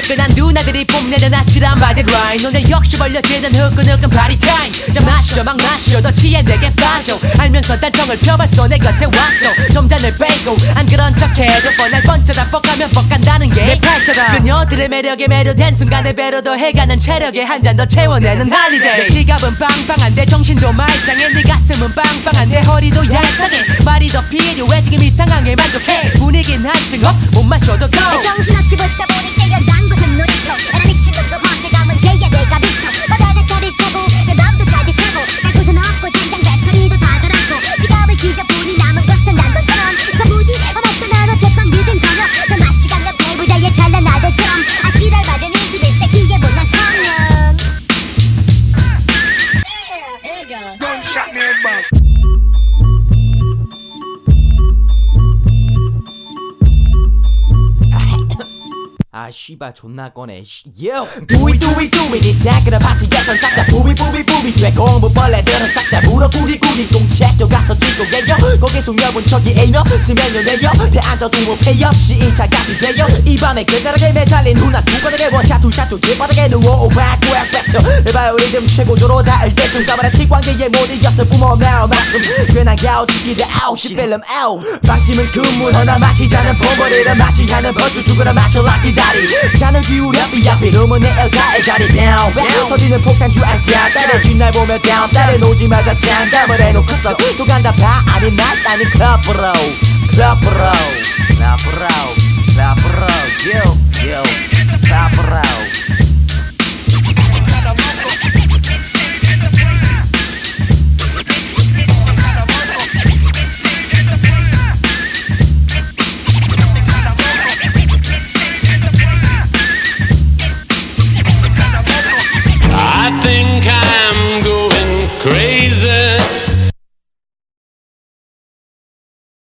화끈한 누나들이 뽐내는 아찔한 바디 라인 오늘 역시 벌려지는 후끈후끈 파티 타임 자 마셔 막 마셔 더 취해 내게 빠져 알면서 단정을 펴봤어 내 곁에 왔어 좀 잔을 빼고 안 그런 척해도 뻔할 뻔쩌다 뻑하면 뻑간다는 게 내 팔자다 그녀들의 매력에 매료된 순간에 배로 더 해가는 체력에 한 잔 더 채워내는 할리데이 내 지갑은 빵빵한데 정신도 말짱해 네 가슴은 빵빵한데 허리도 얄쌍해 말이 더 필요해 지금 이 상황에 만족해 분위기는 한층 업 못 마셔도 go 정신없이 붙다 보니 깨어난 곳은 놀이터 에라 미치던 그 화세감은 제야 내가 미쳐 바다를 차리차고 내 맘도 차디차고 갈 곳은 없고 장장 배터리도 다 달았고 지갑을 뒤져보니 남은 것은 난돈처럼 이건 뭐지 먹던 하루 제빵 늦은 저녁 넌 마치 강남 배부자의 잘난 아들처럼 아치랄 맞은 21세기의 못난 청년 아 씨발 존나 꺼내 요 두이 네 새끼는 파티에선 싹다 부비부비 돼 공부벌레들은 싹다 물어 구기구기 공책도 가서 찍고 개요 거기 숙녀분 저기에요 쓰면요 내요 배 앉아도 뭐 폐 없이 1차까지 돼요 이 밤에 글자락에 매달린 누나 두 바닥에 원샷투 뒷바닥에 누워 오백구백 백서 해봐요 리듬 최고조로 닿을 때쯤 까마라 치광대에 못 이겼어 뿜어 매어 맞춤 꽤나 야우치기대 아우 시필름 아우 방침은 금물 허나 마시자는 봄버리를 마치하는 버주 죽으라 마셔 락기다리 잔을 기울여 삐약삐 rum은 내 엘타의 자리 뿅 터지는 폭탄주 알자 따라진 날 보며 down 따라놓지 말자 장담을 해놓고서 또 간다 봐 아니 난 아닌 클럽으로 클럽으로 yo 클럽으로